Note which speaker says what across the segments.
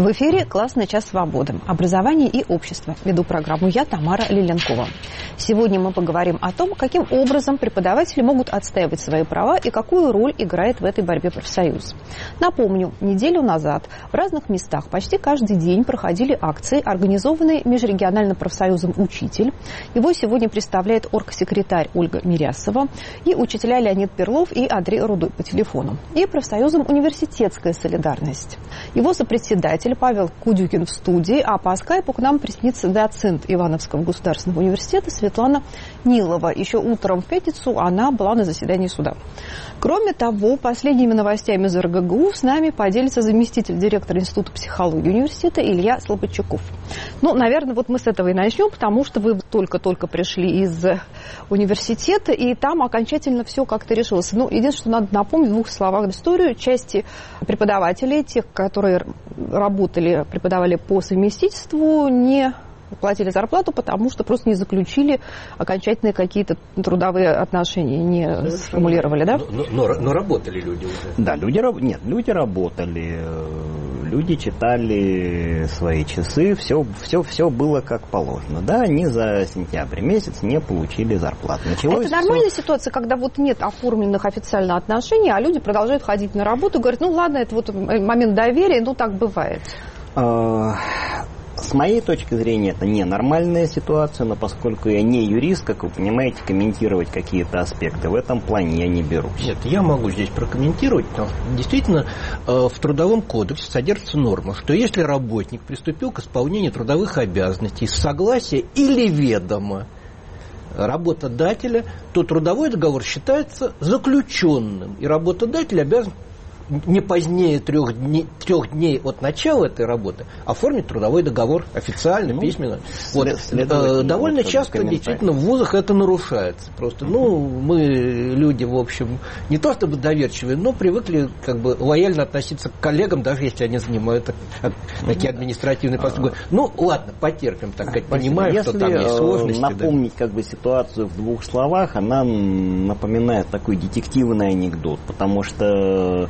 Speaker 1: В эфире «Классный час свободы». Образование и общество. Веду программу я, Тамара Лиленкова. Сегодня мы поговорим о том, каким образом преподаватели могут отстаивать свои права и какую роль играет в этой борьбе профсоюз. Напомню, неделю назад в разных местах почти каждый день проходили акции, организованные межрегиональным профсоюзом «Учитель». Его сегодня представляет оргсекретарь Ольга Мирясова и учителя Леонид Перлов и Андрей Рудой по телефону. И профсоюзом «Университетская солидарность». Его сопредседатель Павел Кудюкин в студии, а по скайпу к нам приснится доцент Ивановского государственного университета Светлана Нилова. Еще утром в пятницу она была на заседании суда. Кроме того, последними новостями из РГГУ с нами поделится заместитель директора Института психологии университета Илья Слободчаков. Ну, наверное, вот мы с этого и начнем, потому что вы только-только пришли из университета, и там окончательно все как-то решилось. Ну, единственное, что надо напомнить в двух словах историю. Части преподавателей, тех, которые преподавали по совместительству, не платили зарплату, потому что просто не заключили окончательные какие-то трудовые отношения, не сформулировали, да?
Speaker 2: Но работали люди уже.
Speaker 3: Да, люди работали, люди читали свои часы, все было как положено. Да, они за сентябрь месяц не получили зарплату.
Speaker 1: Это нормальная ситуация, когда вот нет оформленных официально отношений, а люди продолжают ходить на работу и говорят, ну ладно, это вот момент доверия, ну так бывает.
Speaker 3: С моей точки зрения, это не нормальная ситуация, но поскольку я не юрист, как вы понимаете, комментировать какие-то аспекты в этом плане я не берусь.
Speaker 2: Нет, я могу здесь прокомментировать, потому что действительно в Трудовом кодексе содержится норма, что если работник приступил к исполнению трудовых обязанностей с согласия или ведома работодателя, то трудовой договор считается заключенным, и работодатель обязан не позднее 3 дней от начала этой работы оформить трудовой договор официально, письменно. Довольно часто действительно в вузах это нарушается. Просто, мы люди, в общем, не то чтобы доверчивые, но привыкли как бы лояльно относиться к коллегам, даже если они занимают такие административные посты. Ну, ладно, потерпим, так сказать, понимаю, что там есть сложности.
Speaker 3: Напомнить как бы ситуацию в двух словах, она напоминает такой детективный анекдот, потому что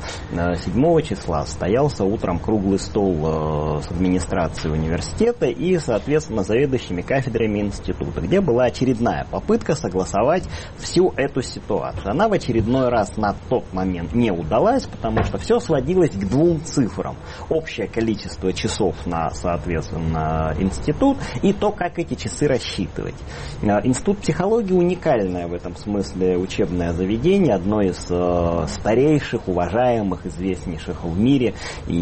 Speaker 3: 7 числа состоялся утром круглый стол с администрацией университета и, соответственно, заведующими кафедрами института, где была очередная попытка согласовать всю эту ситуацию. Она в очередной раз на тот момент не удалась, потому что все сводилось к 2 цифрам. Общее количество часов на, соответственно, институт и то, как эти часы рассчитывать. Институт психологии уникальное в этом смысле учебное заведение, одно из старейших, уважаемых, известнейших в мире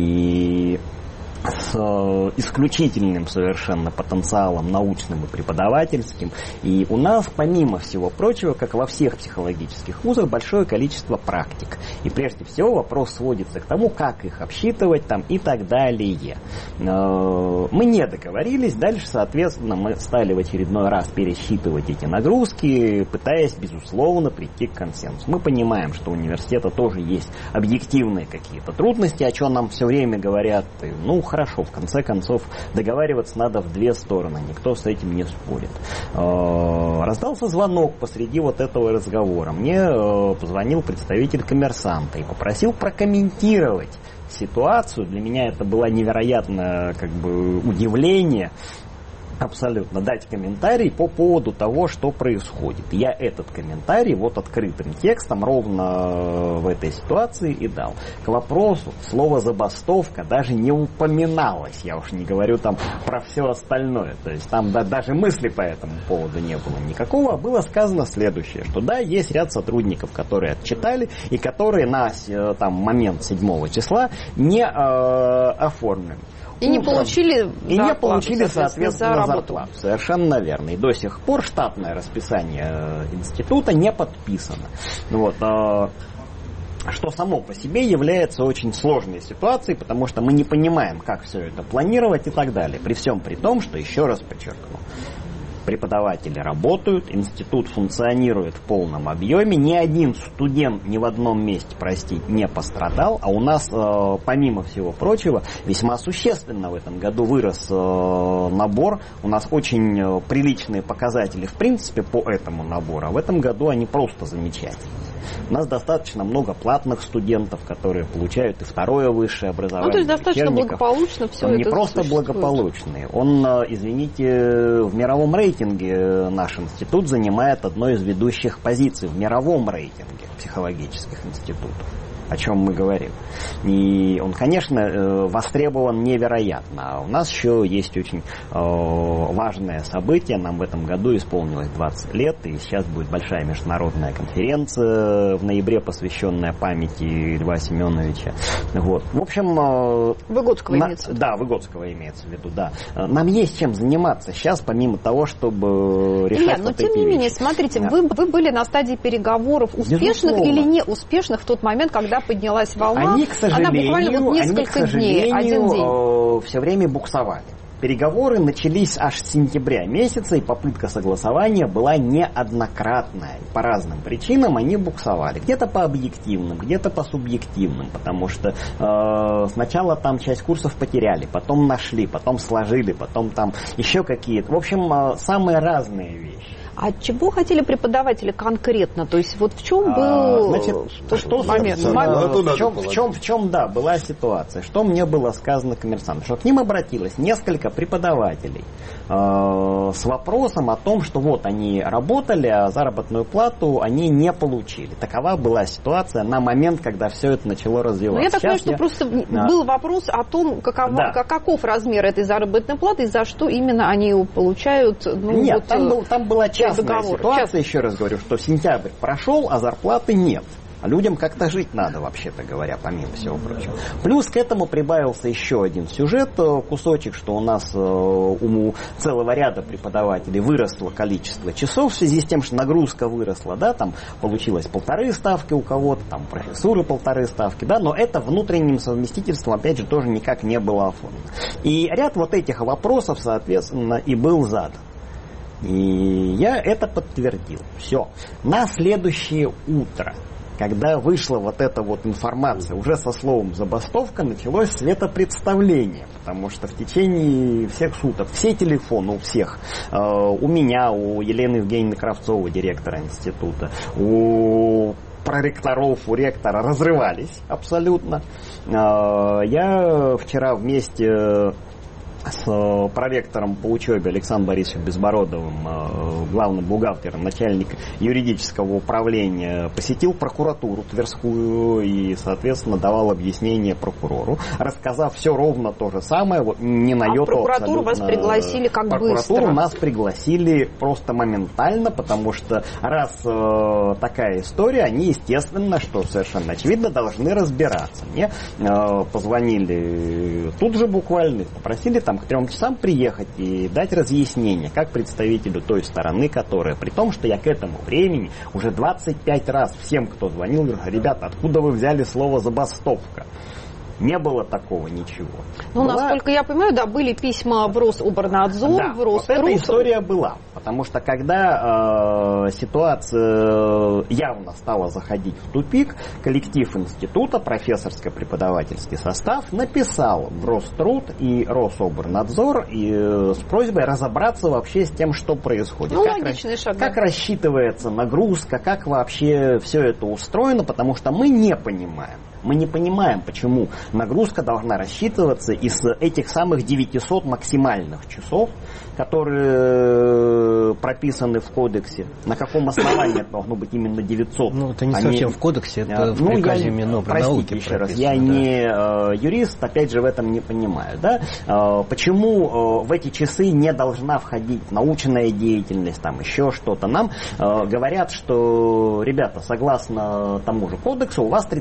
Speaker 3: и с исключительным совершенно потенциалом научным и преподавательским. И у нас, помимо всего прочего, как во всех психологических вузах, большое количество практик. И прежде всего вопрос сводится к тому, как их обсчитывать там, и так далее. Мы не договорились. Дальше, соответственно, мы стали в очередной раз пересчитывать эти нагрузки, пытаясь, безусловно, прийти к консенсусу. Мы понимаем, что у университета тоже есть объективные какие-то трудности, о чем нам все время говорят. Хорошо, в конце концов, договариваться надо в 2 стороны, никто с этим не спорит. Раздался звонок посреди вот этого разговора. Мне позвонил представитель «Коммерсанта» и попросил прокомментировать ситуацию. Для меня это было невероятное удивление. Абсолютно, дать комментарий по поводу того, что происходит. Я этот комментарий открытым текстом ровно в этой ситуации и дал. К вопросу слово «забастовка» даже не упоминалось. Я уж не говорю там про все остальное. То есть там даже мысли по этому поводу не было никакого. Было сказано следующее, что да, есть ряд сотрудников, которые отчитали и которые на момент 7 числа не оформлены.
Speaker 1: И не получили
Speaker 3: соответственно, зарплату. Совершенно верно. И до сих пор штатное расписание института не подписано. Что само по себе является очень сложной ситуацией, потому что мы не понимаем, как все это планировать и так далее. При всем при том, что, еще раз подчеркну, преподаватели работают, институт функционирует в полном объеме, ни один студент ни в одном месте, не пострадал, а у нас, помимо всего прочего, весьма существенно в этом году вырос набор, у нас очень приличные показатели в принципе по этому набору, а в этом году они просто замечательные. У нас достаточно много платных студентов, которые получают и второе высшее образование.
Speaker 1: То есть достаточно благополучно все это
Speaker 3: не просто
Speaker 1: существует.
Speaker 3: Благополучные. Он, извините, в мировом рейтинге наш институт занимает одну из ведущих позиций в мировом рейтинге психологических институтов. О чем мы говорим. И он, конечно, востребован невероятно. А у нас еще есть очень важное событие. Нам в этом году исполнилось 20 лет, и сейчас будет большая международная конференция в ноябре, посвященная памяти Льва Семеновича. Вот. В общем...
Speaker 1: Выгодского имеется в виду.
Speaker 3: Да, Выгодского имеется в виду, да. Нам есть чем заниматься сейчас, помимо того, чтобы решать вот эти вещи.
Speaker 1: Но тем не менее, смотрите, да. Вы были на стадии переговоров успешных или неуспешных в тот момент, когда поднялась волна,
Speaker 3: они, к сожалению,
Speaker 1: она буквально вот несколько дней, один день.
Speaker 3: Все время буксовали. Переговоры начались аж с сентября месяца, и попытка согласования была неоднократная. По разным причинам они буксовали. Где-то по объективным, где-то по субъективным, потому что сначала там часть курсов потеряли, потом нашли, потом сложили, потом там еще какие-то. В общем, самые разные вещи.
Speaker 1: А чего хотели преподаватели конкретно? То есть вот в чем был момент?
Speaker 3: В чем, да, была ситуация? Что мне было сказано коммерсантам? Что к ним обратилось несколько преподавателей с вопросом о том, что вот они работали, а заработную плату они не получили. Такова была ситуация на момент, когда все это начало развиваться.
Speaker 1: Я так понимаю, что просто был вопрос о том, каков размер этой заработной платы и за что именно они ее получают.
Speaker 3: Нет, там была частная ситуация, еще раз говорю, что сентябрь прошел, а зарплаты нет. А людям как-то жить надо, вообще-то говоря, помимо всего прочего. Плюс к этому прибавился еще один сюжет, кусочек, что у нас у целого ряда преподавателей выросло количество часов в связи с тем, что нагрузка выросла, да, там получилось 1,5 ставки у кого-то, там профессуры 1,5 ставки, да, но это внутренним совместительством, опять же, тоже никак не было оформлено. И ряд вот этих вопросов, соответственно, и был задан. И я это подтвердил. Все. На следующее утро, когда вышла вот эта вот информация, уже со словом «забастовка», началось светопредставление, потому что в течение всех суток все телефоны у всех, у меня, у Елены Евгеньевны Кравцовой, директора института, у проректоров, у ректора разрывались абсолютно. Я вчера вместе с проректором по учебе Александром Борисовичем Безбородовым, главным бухгалтером, начальник юридического управления, посетил прокуратуру Тверскую и, соответственно, давал объяснение прокурору, рассказав все ровно то же самое, вот, не на йоту.
Speaker 1: Прокуратуру вас пригласили как быстро?
Speaker 3: Прокуратуру нас пригласили просто моментально, потому что раз такая история, они, естественно, что совершенно очевидно, должны разбираться. Мне позвонили тут же буквально, попросили там к 3 часам приехать и дать разъяснение, как представителю той стороны, которая, при том, что я к этому времени уже 25 раз всем, кто звонил, говорю: ребята, откуда вы взяли слово «забастовка»? Не было такого ничего.
Speaker 1: Ну, насколько я понимаю, да, были письма в Рособорнадзор,
Speaker 3: да,
Speaker 1: в Роструд.
Speaker 3: Вот эта история была. Потому что когда ситуация явно стала заходить в тупик, коллектив института, профессорско-преподавательский состав написал в Роструд и Рособорнадзор с просьбой разобраться вообще с тем, что происходит.
Speaker 1: Ну, логичный шаг.
Speaker 3: Как рассчитывается нагрузка, как вообще все это устроено, потому что мы не понимаем. Мы не понимаем, почему нагрузка должна рассчитываться из этих самых 900 максимальных часов, которые прописаны в кодексе. На каком основании это должно быть именно 900?
Speaker 2: Ну, это не совсем в кодексе, это в приказе Минобрнауки.
Speaker 3: Еще раз, я не юрист, опять же, в этом не понимаю. Да? Почему в эти часы не должна входить научная деятельность, там еще что-то? Нам говорят, что, ребята, согласно тому же кодексу, у вас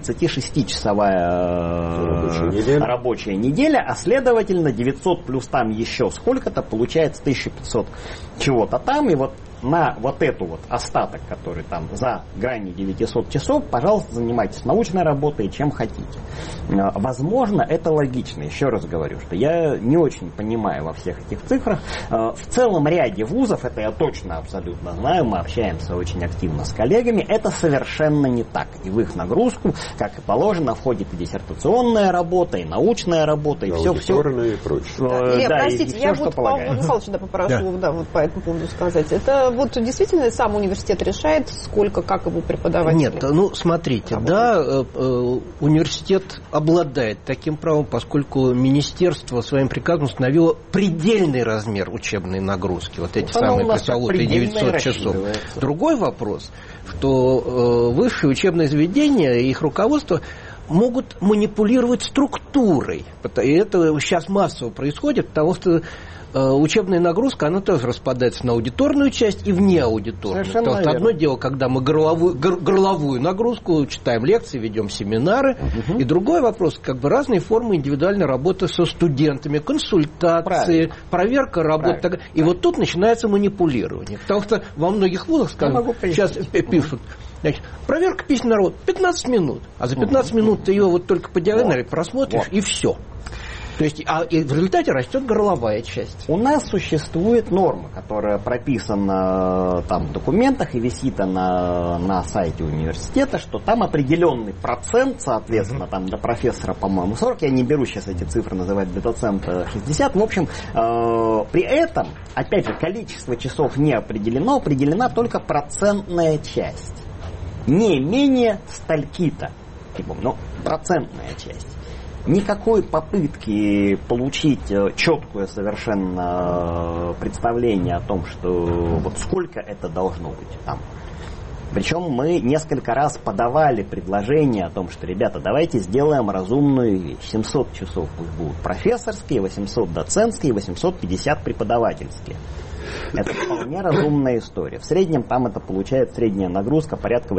Speaker 3: 36-часовая рабочая неделя, а следовательно 900 плюс там еще сколько-то, получается 1500 чего-то там, и вот на вот эту вот остаток, который там за гранью 900 часов, пожалуйста, занимайтесь научной работой, чем хотите. Возможно, это логично. Еще раз говорю, что я не очень понимаю во всех этих цифрах. В целом ряде вузов, это я точно абсолютно знаю, мы общаемся очень активно с коллегами, это совершенно не так. И в их нагрузку, как и положено, входит и диссертационная работа, и научная работа, и все.
Speaker 4: И прочее.
Speaker 1: Простите, я вот Павла Михайловича попрошу вот по этому поводу сказать. Это вот действительно сам университет решает, сколько, как его преподаватели?
Speaker 2: Нет, ну смотрите, работают? Да, университет обладает таким правом, поскольку министерство своим приказом установило предельный размер учебной нагрузки, вот эти самые пресловутые 900 часов. Другой вопрос, что высшие учебные заведения и их руководство могут манипулировать структурой. И это сейчас массово происходит, потому что учебная нагрузка, она тоже распадается на аудиторную часть и вне аудиторную. Потому что одно дело, когда мы горловую нагрузку читаем лекции, ведем семинары, и другой вопрос, как бы разные формы индивидуальной работы со студентами, консультации, проверка работы. И вот тут начинается манипулирование. Потому что во многих вузах, скажем, сейчас пишут, значит, проверка письменного работы 15 минут, а за 15 минут ты ее вот только по диагонали просмотришь, и все. То есть, и в результате растет горловая часть.
Speaker 3: У нас существует норма, которая прописана там в документах и висит на сайте университета, что там определенный процент, соответственно, там для профессора, по-моему, 40, я не беру сейчас эти цифры называть, для доцента 60. В общем, при этом, опять же, количество часов не определено, определена только процентная часть. Не менее стольки-то, процентная часть. Никакой попытки получить четкое совершенно представление о том, что вот сколько это должно быть там. Причем мы несколько раз подавали предложение о том, что, ребята, давайте сделаем разумную вещь. 700 часов пусть будут профессорские, 800 доцентские, 850 преподавательские. Это вполне разумная история. В среднем там это получает средняя нагрузка порядка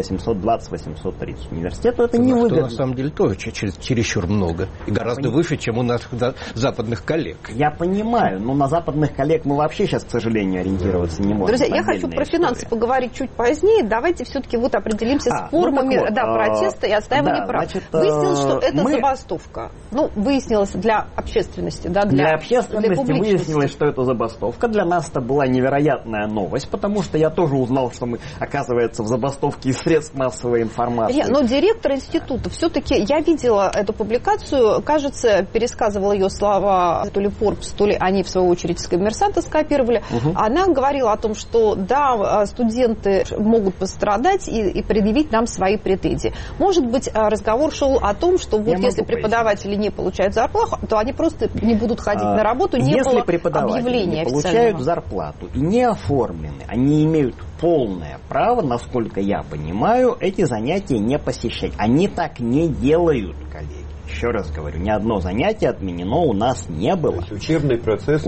Speaker 3: 820-830. Университету это не выгодно.
Speaker 2: На самом деле тоже чересчур много. И гораздо выше, чем у наших западных коллег.
Speaker 3: Я понимаю, но на западных коллег мы вообще сейчас, к сожалению, ориентироваться не можем.
Speaker 1: Друзья, я хочу про финансы поговорить чуть позднее. Давайте все-таки вот определимся с формами протеста и отстаивания прав. Выяснилось, что это забастовка. Выяснилось для общественности. Да,
Speaker 3: для общественности выяснилось, что это забастовка. Для нас это была невероятная новость, потому что я тоже узнал, что мы, оказывается, в забастовке из средств массовой информации.
Speaker 1: Но директор института, все-таки я видела эту публикацию, кажется, пересказывала ее слова то ли Forbes, то ли они, в свою очередь, с «Коммерсанта» скопировали. Она говорила о том, что да, студенты могут пострадать и предъявить нам свои претензии. Может быть, разговор шел о том, что вот если преподаватели не получают зарплату, то они просто не будут ходить на работу, не было объявления официального.
Speaker 3: Если получают зарплату и не оформлены, они имеют полное право, насколько я понимаю, эти занятия не посещать. Они так не делают, коллеги. Еще раз говорю, ни одно занятие отменено у нас не было.
Speaker 4: То есть учебный процесс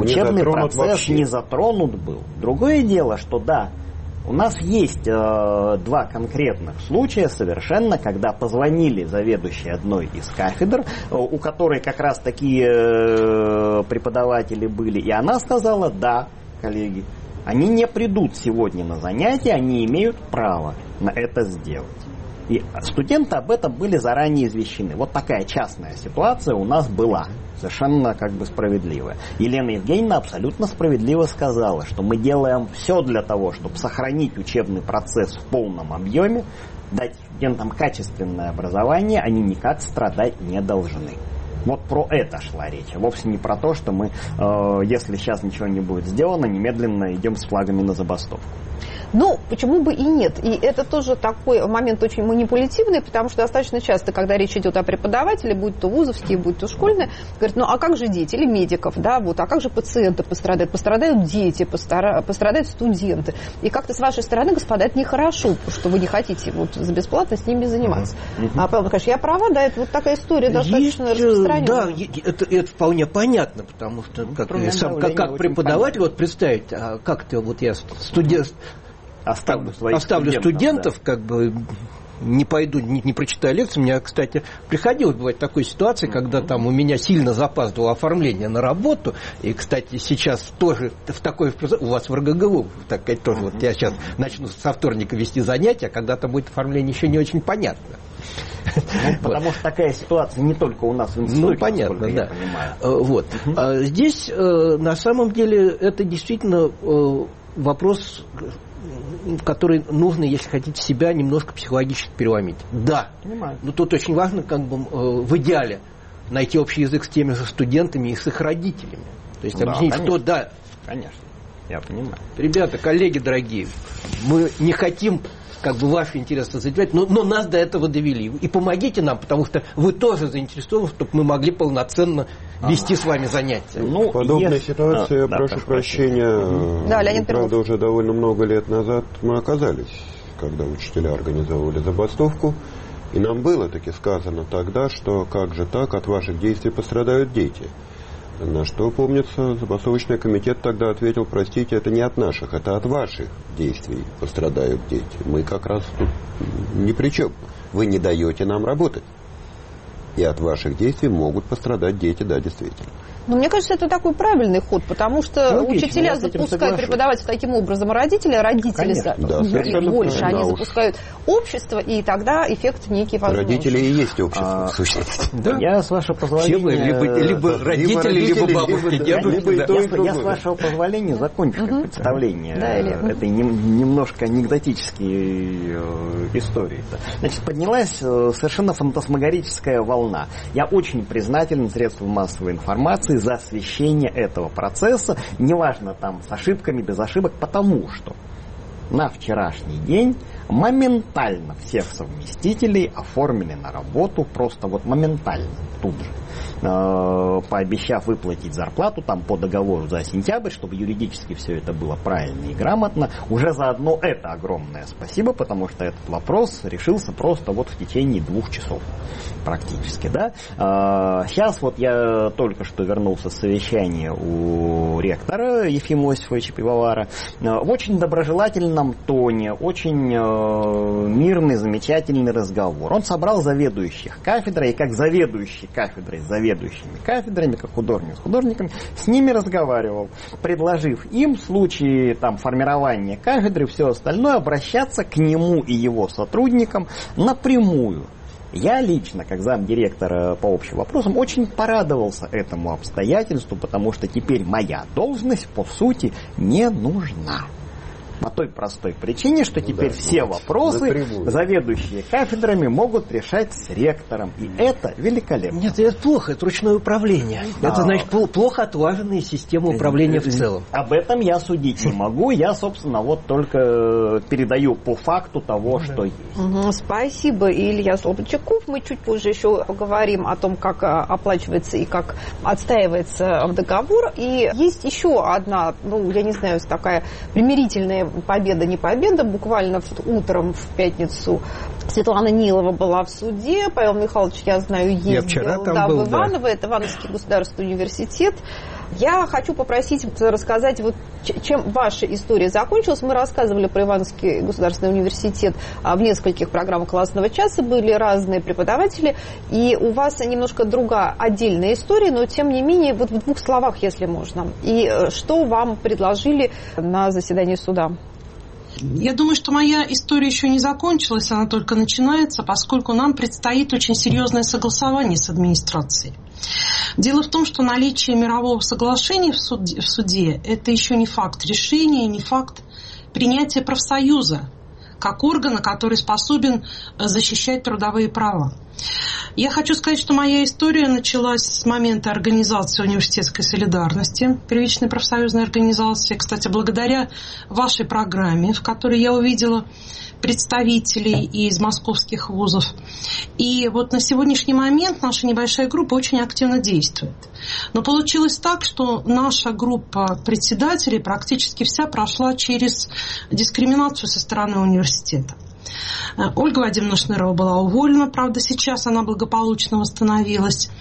Speaker 3: не затронут был. Другое дело, что да, у нас есть два конкретных случая совершенно, когда позвонили заведующей одной из кафедр, у которой как раз такие преподаватели были, и она сказала: да, коллеги, они не придут сегодня на занятия, они имеют право на это сделать. И студенты об этом были заранее извещены. Вот такая частная ситуация у нас была, совершенно справедливая. Елена Евгеньевна абсолютно справедливо сказала, что мы делаем все для того, чтобы сохранить учебный процесс в полном объеме, дать студентам качественное образование, они никак страдать не должны. Вот про это шла речь, а вовсе не про то, что мы, если сейчас ничего не будет сделано, немедленно идем с флагами на забастовку.
Speaker 1: Почему бы и нет? И это тоже такой момент очень манипулятивный, потому что достаточно часто, когда речь идет о преподавателе, будь то вузовские, будь то школьные, говорят, а как же дети или медиков, да, а как же пациенты пострадают? Пострадают дети, пострадают студенты. И как-то с вашей стороны, господа, это нехорошо, что вы не хотите за бесплатно с ними заниматься. А Павел Николаевич, я права, да, это вот такая история достаточно распространенная.
Speaker 2: Да, это вполне понятно, потому что как преподаватель, представить, как ты, я студент, оставлю студентов, не пойду, не прочитаю лекцию. У меня, кстати, приходилось бывать такой ситуации, когда там у меня сильно запаздывало оформление на работу. И, кстати, сейчас тоже в такой... У вас в РГГУ, так сказать, тоже. Вот я сейчас начну со вторника вести занятия, а когда там будет оформление, еще не очень понятно.
Speaker 3: Потому что такая ситуация не только у нас в институте,
Speaker 2: понятно, да. Вот. Здесь, на самом деле, это действительно вопрос, который нужно, если хотите, себя немножко психологически переломить. Да, но тут очень важно, как бы, в идеале найти общий язык с теми же студентами и с их родителями. То есть объяснить, что да.
Speaker 3: Конечно, я понимаю.
Speaker 2: Ребята, коллеги дорогие, мы не хотим как бы ваши интересы задевать, но нас до этого довели. И помогите нам, потому что вы тоже заинтересованы, чтобы мы могли полноценно вести с вами занятия.
Speaker 4: В подобной ситуации, прошу прощения,
Speaker 1: Леонид
Speaker 4: правда, уже довольно много лет назад мы оказались, когда учителя организовывали забастовку, и нам было таки сказано тогда, что как же так, от ваших действий пострадают дети. На что, помнится, забастовочный комитет тогда ответил: простите, это не от наших, это от ваших действий пострадают дети. Мы как раз тут ни при чем. Вы не даете нам работать. И от ваших действий могут пострадать дети, да, действительно.
Speaker 1: Но мне кажется, это такой правильный ход, потому что учителя запускают преподавателей таким образом, а родители больше. Они запускают общество, и тогда эффект некий возможен.
Speaker 4: Родители и есть общество, в сущности.
Speaker 3: Я, с вашего позволения...
Speaker 2: Либо родители, либо бабушки, дедушки.
Speaker 3: Я, с вашего позволения, закончу представление этой немножко анекдотической истории. Значит, поднялась совершенно фантасмагорическая волна. Я очень признателен средствам массовой информации за освещение этого процесса, неважно там с ошибками, без ошибок, потому что на вчерашний день моментально всех совместителей оформили на работу, просто вот моментально, тут же, пообещав выплатить зарплату там по договору за сентябрь, чтобы юридически все это было правильно и грамотно. Уже заодно это огромное спасибо, потому что этот вопрос решился просто вот в течение 2 часов практически, да. Сейчас вот я только что вернулся с совещания у ректора Ефима Иосифовича Пивовара в очень доброжелательном тоне, очень мирный, замечательный разговор. Он собрал заведующих кафедрой, и как заведующий кафедрой с заведующими кафедрами, как художник с художниками, с ними разговаривал, предложив им в случае там формирования кафедры и все остальное обращаться к нему и его сотрудникам напрямую. Я лично, как замдиректора по общим вопросам, очень порадовался этому обстоятельству, потому что теперь моя должность, по сути, не нужна. По той простой причине, что теперь все вопросы заведующие кафедрами могут решать с ректором. И это великолепно.
Speaker 2: Нет, это плохо, это ручное управление. Это значит плохо отлаженная система управления в целом.
Speaker 3: Об этом я судить не могу. Я, собственно, вот только передаю по факту того, что есть.
Speaker 1: Спасибо, Илья Слободчаков. Мы чуть позже еще поговорим о том, как оплачивается и как отстаивается договор. И есть еще одна, я не знаю, такая примирительная победа, не победа. Буквально утром в пятницу Светлана Нилова была в суде. Павел Михайлович, я знаю, ездил в Иваново. Это Ивановский государственный университет. Я хочу попросить рассказать, вот, чем ваша история закончилась. Мы рассказывали про Ивановский государственный университет в нескольких программах классного часа. Были разные преподаватели. И у вас немножко другая, отдельная история, но тем не менее, вот в 2 словах, если можно. И что вам предложили на заседании суда?
Speaker 5: Я думаю, что моя история еще не закончилась, она только начинается, поскольку нам предстоит очень серьезное согласование с администрацией. Дело в том, что наличие мирового соглашения в суде – это еще не факт решения, не факт принятия профсоюза как органа, который способен защищать трудовые права. Я хочу сказать, что моя история началась с момента организации университетской солидарности, первичной профсоюзной организации. Кстати, благодаря вашей программе, в которой я увидела представителей из московских вузов. И вот на сегодняшний момент наша небольшая группа очень активно действует. Но получилось так, что наша группа председателей практически вся прошла через дискриминацию со стороны университета. Ольга Вадимовна Шнырова была уволена, правда, сейчас она благополучно восстановилась.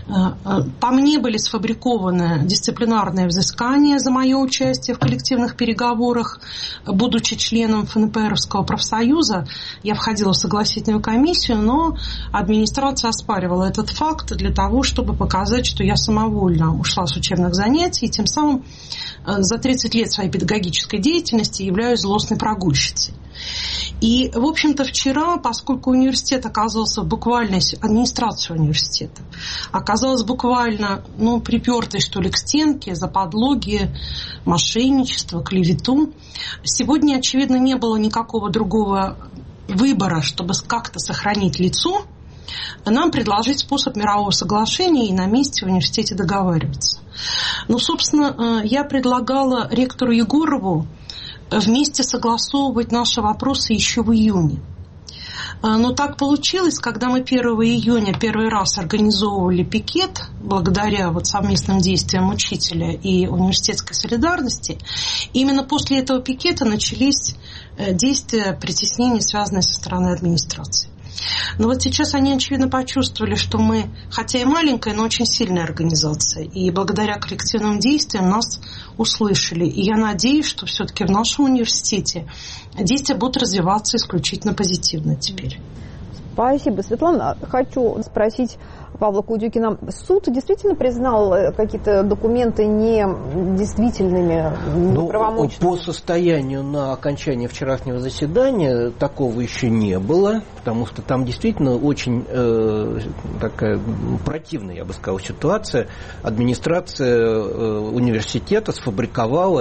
Speaker 5: По мне были сфабрикованы дисциплинарные взыскания за мое участие в коллективных переговорах. Будучи членом ФНПРовского профсоюза, я входила в согласительную комиссию, но администрация оспаривала этот факт для того, чтобы показать, что я самовольно ушла с учебных занятий, и тем самым за 30 лет своей педагогической деятельности являюсь злостной прогульщицей. И, в общем-то, вчера, поскольку университет оказался буквально, администрация университета оказалась буквально, припертой, что ли, к стенке за подлоги, мошенничество, клевету, сегодня, очевидно, не было никакого другого выбора, чтобы как-то сохранить лицо, нам предложить способ мирового соглашения и на месте в университете договариваться. Собственно, я предлагала ректору Егорову вместе согласовывать наши вопросы еще в июне. Но так получилось, когда мы 1 июня первый раз организовывали пикет, благодаря совместным действиям учителя и университетской солидарности, именно после этого пикета начались действия притеснения, связанные со стороны администрации. Но сейчас они, очевидно, почувствовали, что мы, хотя и маленькая, но очень сильная организация. И благодаря коллективным действиям нас услышали. И я надеюсь, что все-таки в нашем университете действия будут развиваться исключительно позитивно теперь.
Speaker 1: Спасибо, Светлана. Хочу спросить Павла Кудюкина. Суд действительно признал какие-то документы недействительными, неправомочными?
Speaker 2: По состоянию на окончание вчерашнего заседания такого еще не было, потому что там действительно очень такая противная, я бы сказал, ситуация. Администрация университета сфабриковала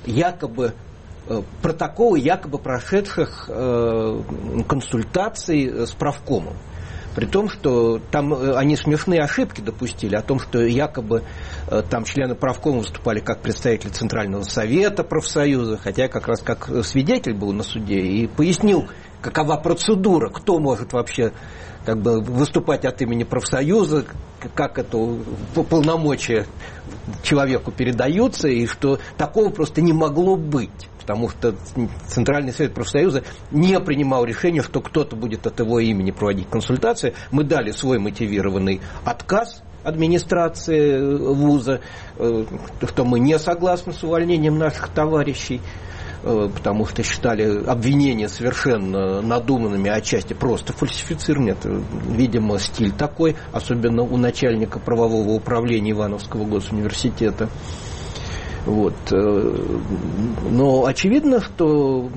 Speaker 2: протоколы якобы прошедших консультаций с правкомом. При том, что там они смешные ошибки допустили о том, что якобы там члены правкома выступали как представители Центрального совета профсоюза, хотя я как раз как свидетель был на суде и пояснил, какова процедура, кто может вообще выступать от имени профсоюза, как это полномочия человеку передаются, и что такого просто не могло быть. Потому что Центральный совет профсоюза не принимал решение, что кто-то будет от его имени проводить консультации. Мы дали свой мотивированный отказ администрации вуза, что мы не согласны с увольнением наших товарищей, потому что считали обвинения совершенно надуманными, а отчасти просто фальсифицированными. Это, видимо, стиль такой, особенно у начальника правового управления Ивановского госуниверситета. Но очевидно, что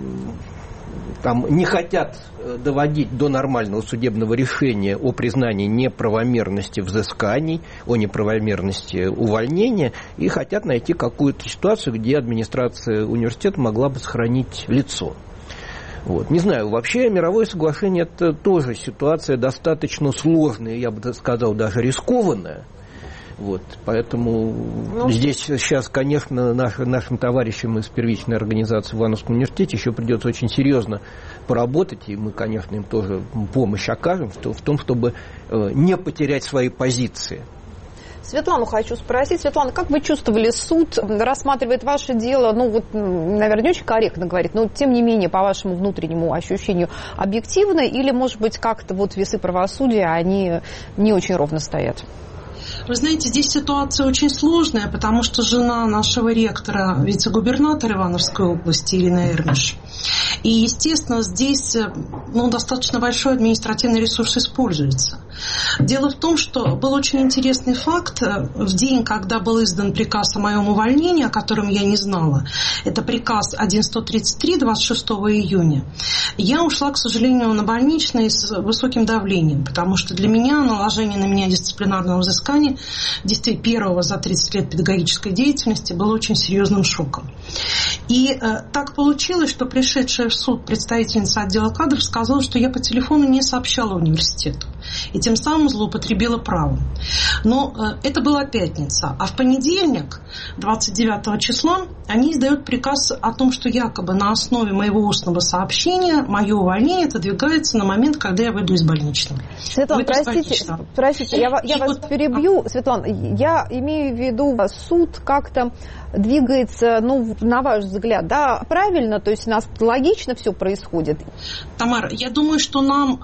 Speaker 2: там не хотят доводить до нормального судебного решения о признании неправомерности взысканий, о неправомерности увольнения, и хотят найти какую-то ситуацию, где администрация университета могла бы сохранить лицо. Не знаю, вообще мировое соглашение – это тоже ситуация достаточно сложная, я бы сказал, даже рискованная. Поэтому здесь сейчас, конечно, нашим товарищам из первичной организации в Ивановском университете еще придется очень серьезно поработать, и мы, конечно, им тоже помощь окажем в том, чтобы не потерять свои позиции.
Speaker 1: Светлану хочу спросить. Светлана, как вы чувствовали, суд рассматривает ваше дело, наверное, не очень корректно говорит, но тем не менее, по вашему внутреннему ощущению, объективно, или, может быть, как-то весы правосудия, они не очень ровно стоят?
Speaker 5: Вы знаете, здесь ситуация очень сложная, потому что жена нашего ректора, вице-губернатора Ивановской области Ирина Эрмиш. И, естественно, здесь достаточно большой административный ресурс используется. Дело в том, что был очень интересный факт. В день, когда был издан приказ о моем увольнении, о котором я не знала, это приказ 1133 26 июня, я ушла, к сожалению, на больничный с высоким давлением, потому что для меня наложение на меня дисциплинарного взыскания действительно первого за 30 лет педагогической деятельности было очень серьезным шоком. И так получилось, что пришедшая в суд представительница отдела кадров сказала, что я по телефону не сообщала университету и тем самым злоупотребила правом. Но это была пятница, а в понедельник, 29 числа, они издают приказ о том, что якобы на основе моего устного сообщения мое увольнение отодвигается на момент, когда я выйду из больничного.
Speaker 1: Светлана, простите, я вас перебью. Светлана, я имею в виду, суд как-то двигается, на ваш взгляд, правильно, то есть у нас логично все происходит?
Speaker 5: Тамара, я думаю, что нам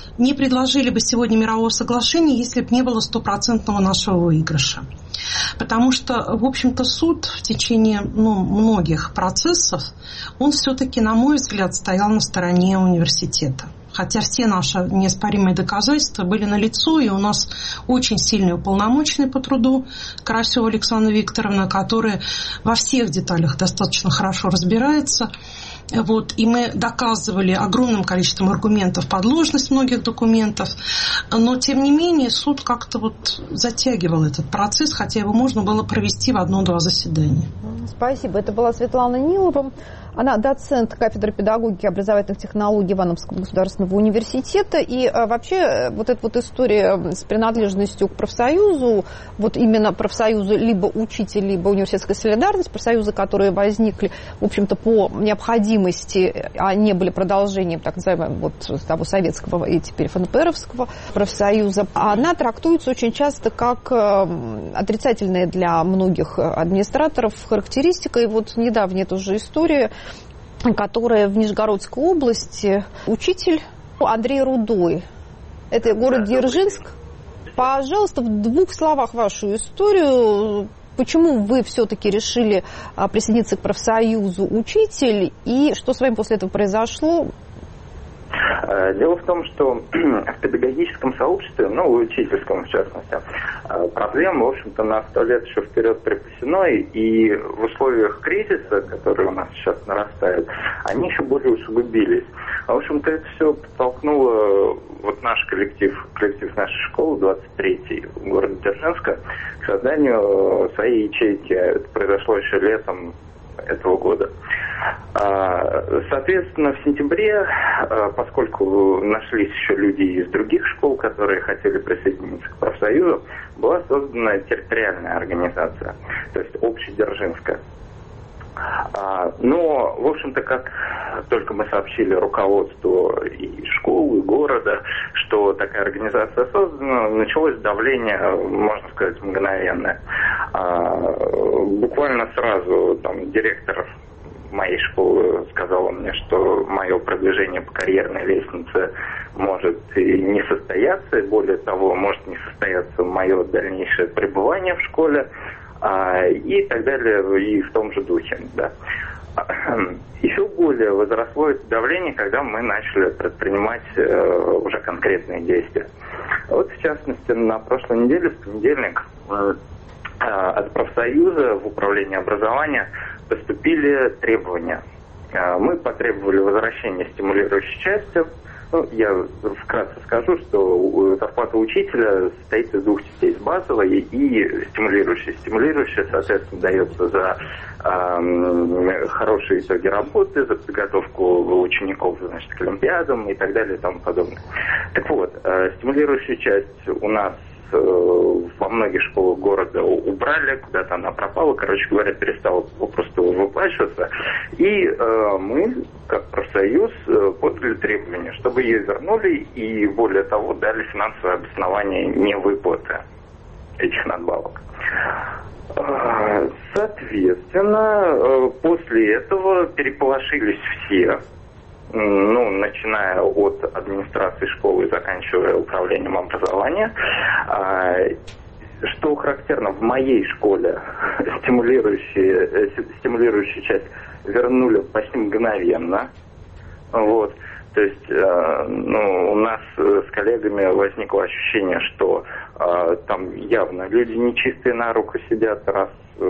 Speaker 5: не предложили бы сегодня мирового соглашения, если бы не было стопроцентного нашего выигрыша. Потому что, в общем-то, суд в течение многих процессов, он все-таки, на мой взгляд, стоял на стороне университета. Хотя все наши неоспоримые доказательства были налицо, и у нас очень сильный уполномоченный по труду Карасева Александра Викторовна, которая во всех деталях достаточно хорошо разбирается. И мы доказывали огромным количеством аргументов подложность многих документов, но, тем не менее, суд как-то затягивал этот процесс, хотя его можно было провести в 1-2 заседания.
Speaker 1: Спасибо. Это была Светлана Нилова. Она доцент кафедры педагогики и образовательных технологий Ивановского государственного университета. И вообще эта история с принадлежностью к профсоюзу, именно профсоюзу либо учитель, либо университетская солидарность, профсоюзы, которые возникли, в общем-то, по необходимости, а не были продолжением так называемого того советского и теперь ФНПРовского профсоюза, она трактуется очень часто как отрицательная для многих администраторов характеристика. И недавняя тоже история, которая в Нижегородской области, учитель Андрей Рудой. Это город Дзержинск. Пожалуйста, в 2 словах вашу историю. Почему вы все-таки решили присоединиться к профсоюзу учитель, и что с вами после этого произошло?
Speaker 6: Дело в том, что в педагогическом сообществе, учительском в частности, проблема, в общем-то, на 100 лет еще вперед припасено, и в условиях кризиса, который у нас сейчас нарастает, они еще более усугубились. В общем-то, это все подтолкнуло наш коллектив нашей школы, 23-й, города Дзержинска, к созданию своей ячейки. Это произошло еще летом этого года. Соответственно, в сентябре, поскольку нашлись еще люди из других школ, которые хотели присоединиться к профсоюзу, была создана территориальная организация, то есть общедержинская. Но, в общем-то, как только мы сообщили руководству и школы, и города, что такая организация создана, началось давление, можно сказать, мгновенное. Буквально сразу директор моей школы сказала мне, что мое продвижение по карьерной лестнице может и не состояться, и более того, может не состояться мое дальнейшее пребывание в школе, и так далее, и в том же духе. Да. Еще более возросло это давление, когда мы начали предпринимать уже конкретные действия. В частности, на прошлой неделе, в понедельник, от профсоюза в управление образования поступили требования. Мы потребовали возвращения стимулирующей части. Я вкратце скажу, что зарплата учителя состоит из 2 частей, базовой и стимулирующей. Стимулирующая, соответственно, дается за хорошие итоги работы, за подготовку учеников, к олимпиадам и так далее и тому подобное. Так вот, стимулирующая часть у нас во многих школах города убрали, куда-то она пропала, перестала попросту выплачиваться. И мы, как профсоюз, подали требования, чтобы ее вернули и, более того, дали финансовое обоснование невыплаты этих надбавок. Соответственно, после этого переполошились все, начиная от администрации школы и заканчивая управлением образования. Что характерно, в моей школе стимулирующую часть вернули почти мгновенно. То есть у нас с коллегами возникло ощущение, что там явно люди нечистые на руку сидят, раз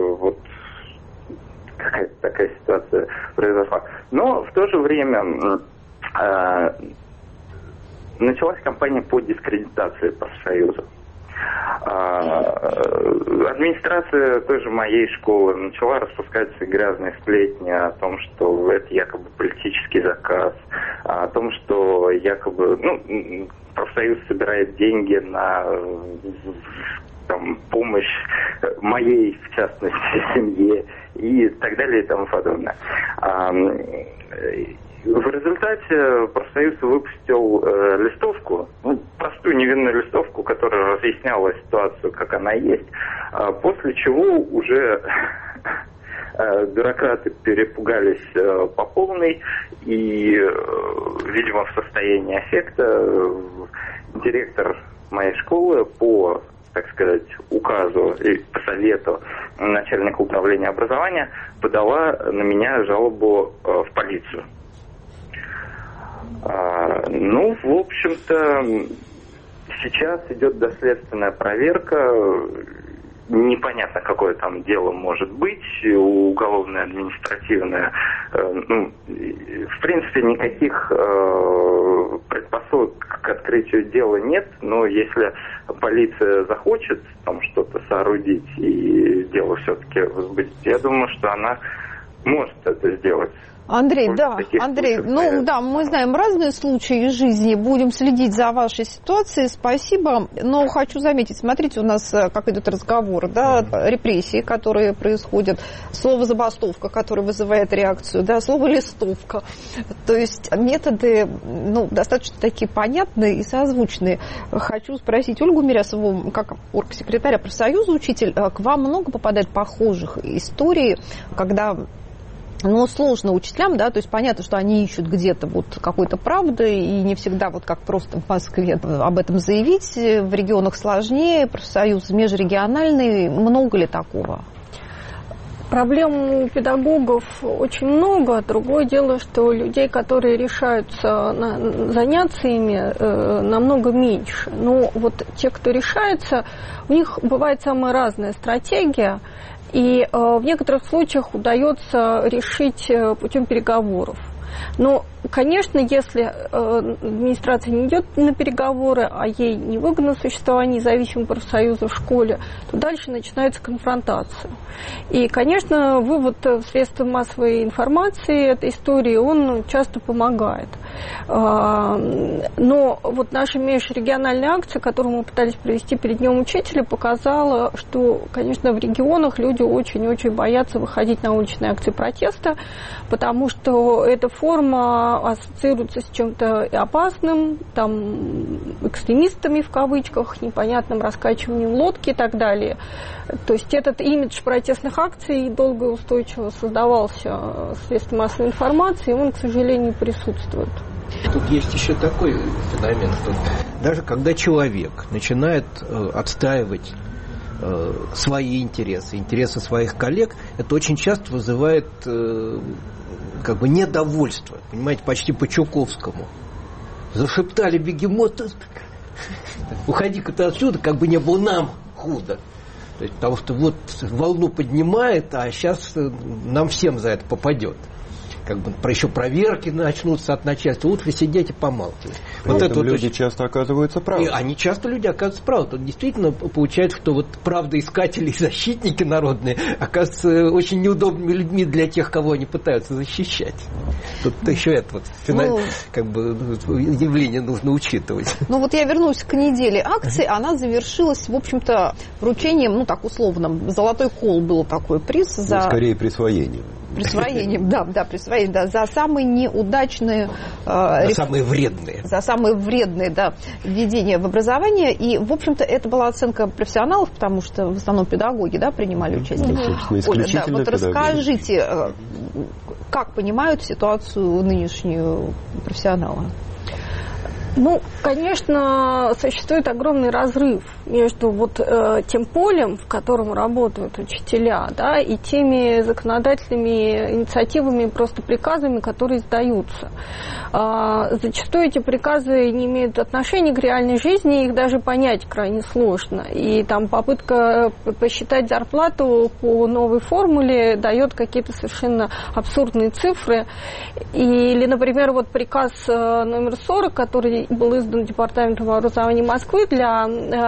Speaker 6: какая-то такая ситуация произошла. Но в то же время началась кампания по дискредитации профсоюза. Администрация той же моей школы начала распускать грязные сплетни о том, что это якобы политический заказ, о том, что якобы профсоюз собирает деньги на помощь моей, в частности, семье и так далее и тому подобное. В результате профсоюз выпустил листовку, простую невинную листовку, которая разъясняла ситуацию, как она есть, после чего уже Бюрократы перепугались по полной, и, видимо, в состоянии аффекта директор моей школы по, так сказать, указу и по совету начальника управления образования подала на меня жалобу в полицию. Ну, в общем-то, сейчас идет доследственная проверка. Непонятно, какое там дело может быть, уголовное, административное. Ну, в принципе, никаких предпосылок к открытию дела нет, но если полиция захочет там что-то соорудить и дело все-таки возбудить, я думаю, что она может это сделать.
Speaker 1: Андрей, ну да, мы знаем разные случаи из жизни, будем следить за вашей ситуацией, спасибо, но хочу заметить, смотрите, у нас как идет разговор, да, репрессии, которые происходят, слово забастовка, которое вызывает реакцию, да, слово листовка, то есть методы, ну, достаточно такие понятные и созвучные. Хочу спросить Ольгу Мирясову, как оргсекретаря профсоюза учитель, к вам много попадает похожих историй, когда... Но сложно учителям, да, то есть понятно, что они ищут где-то вот какой-то правды, и не всегда вот как просто в Москве об этом заявить, в регионах сложнее, профсоюз межрегиональный, много ли такого?
Speaker 7: Проблем у педагогов очень много. Другое дело, что людей, которые решаются заняться ими, намного меньше. Но вот те, кто решается, у них бывает самая разная стратегия. И в некоторых случаях удается решить путем переговоров. Но, конечно, если администрация не идет на переговоры, а ей невыгодно существование независимого профсоюза в школе, то дальше начинается конфронтация. И, конечно, вывод в средства массовой информации этой истории, он часто помогает. Но вот наша межрегиональная акция, которую мы пытались провести перед Днем Учителя, показала, что, конечно, в регионах люди очень-очень боятся выходить на уличные акции протеста, потому что эта форма ассоциируется с чем-то опасным, там, экстремистами в кавычках, непонятным раскачиванием лодки и так далее. То есть этот имидж протестных акций долго и устойчиво создавался средством массовой информации, и он, к сожалению, присутствует.
Speaker 2: Тут есть еще такой феномен, что даже когда человек начинает отстаивать свои интересы, интересы своих коллег, это очень часто вызывает как бы недовольство, понимаете, почти по Чуковскому. Зашептали бегемоты, уходи-ка ты отсюда, как бы не было нам худо. То есть, потому что вот волну поднимает, а сейчас нам всем за это попадет. Как бы еще проверки начнутся от начальства, лучше сидеть и помалкивать.
Speaker 4: Вот это люди часто оказываются правы.
Speaker 2: Они часто люди оказываются правы. Тут действительно получается, что вот правдоискатели и защитники народные оказываются очень неудобными людьми для тех, кого они пытаются защищать. Тут еще это вот как бы явление нужно учитывать.
Speaker 1: Ну вот я вернусь к неделе акции, она завершилась, в общем-то, вручением, ну так условно, «Золотой кол» был такой приз за...
Speaker 4: скорее присвоением.
Speaker 1: Присвоением, да, присвоением, да, за самые неудачные...
Speaker 2: За самые вредные.
Speaker 1: За самые вредные, да, введения в образование. И, в общем-то, это была оценка профессионалов, потому что в основном педагоги, да, принимали участие.
Speaker 4: Оля, да,
Speaker 1: вот расскажите, как понимают ситуацию нынешнюю профессионалы?
Speaker 7: Ну, конечно, существует огромный разрыв между вот тем полем, в котором работают учителя, да, и теми законодательными инициативами, просто приказами, которые издаются. Зачастую эти приказы не имеют отношения к реальной жизни, их даже понять крайне сложно. И там попытка посчитать зарплату по новой формуле дает какие-то совершенно абсурдные цифры. Или, например, вот приказ номер 40, который был издан Департаментом образования Москвы для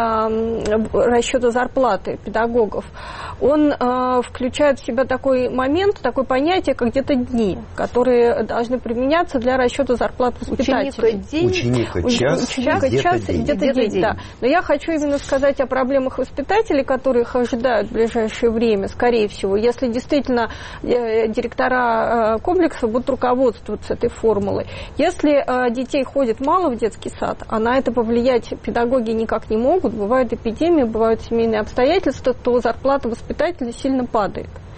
Speaker 7: расчета зарплаты педагогов, он включает в себя такой момент, такое понятие, как где-то дни, которые должны применяться для расчета зарплат воспитателей.
Speaker 4: Ученика час,
Speaker 7: где-то день. Да. Но я хочу именно сказать о проблемах воспитателей, которые их ожидают в ближайшее время, скорее всего, если действительно директора комплекса будут руководствоваться этой формулой. Если детей ходит мало в детский сад, а на это повлиять педагоги никак не могут, бывают эпидемии, бывают семейные обстоятельства, то зарплата воспитателя сильно падает.